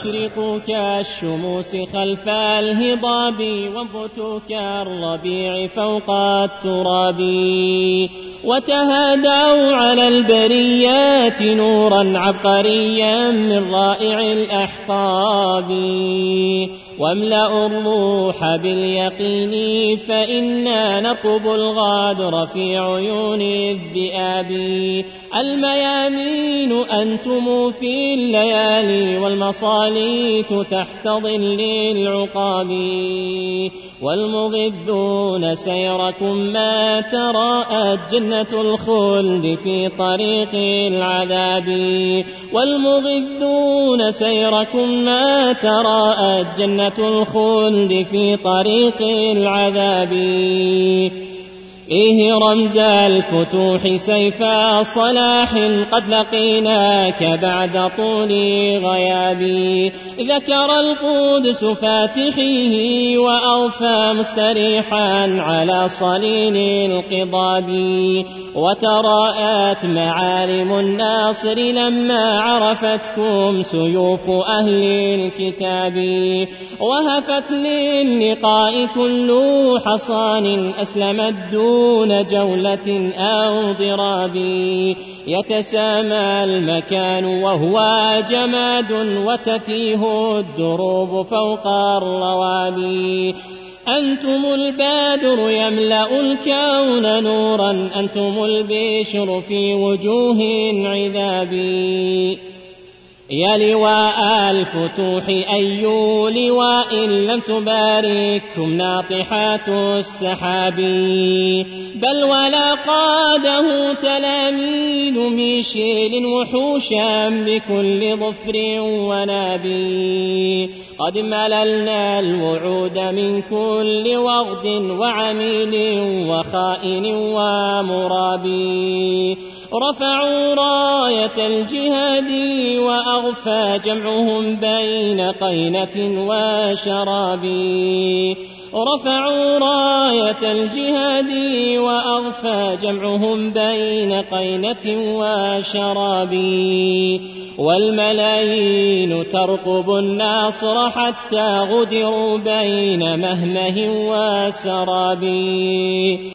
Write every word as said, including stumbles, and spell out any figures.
واشرقوا كالشموس خلف الهضاب وانبتوا كالربيع فوق التراب وتهادوا على البريات نورا عبقريا من رائع الأحقاب واملأوا الروح باليقين فإنا نطلب الغادر في عيون الذئاب الميامين أنتم في الليالي والمصاليت تحت ظل العقاب والمغذون سيركم ما تراءت جنة الخلد في طريق العذاب والمغذون سيركم ما تراءت جنة الخلد في طريق العذاب إيه رمز الفتوح سيف صلاح قد لقيناك بعد طول غيابي ذكر القدس فاتحيه وأوفى مستريحا على صليل القضاب وتراءت معالم الناصر لما عرفتكم سيوف أهل الكتاب وهفت للقاء كل حصان أسلمت دون دون جولة أو ضراب يتسامى المكان وهو جماد وتتيه الدروب فوق الروابي أنتم البادر يملأ الكون نورا أنتم البشر في وجوه عذابي يا لواء الفتوح أي لواء لم تبارككم ناطحات السحاب بل ولا قاده تلاميذ ميشيل وحوشا بكل ظفر ونابي قد مللنا الوعود من كل وغد وعميل وخائن ومرابي رفعوا راية الجهاد وأغفى جمعهم بين قينة وشراب رفعوا راية الجهاد وأغفى جمعهم بين قينة وشراب والملايين ترقب الناصر حتى غدروا بين مهمه وسراب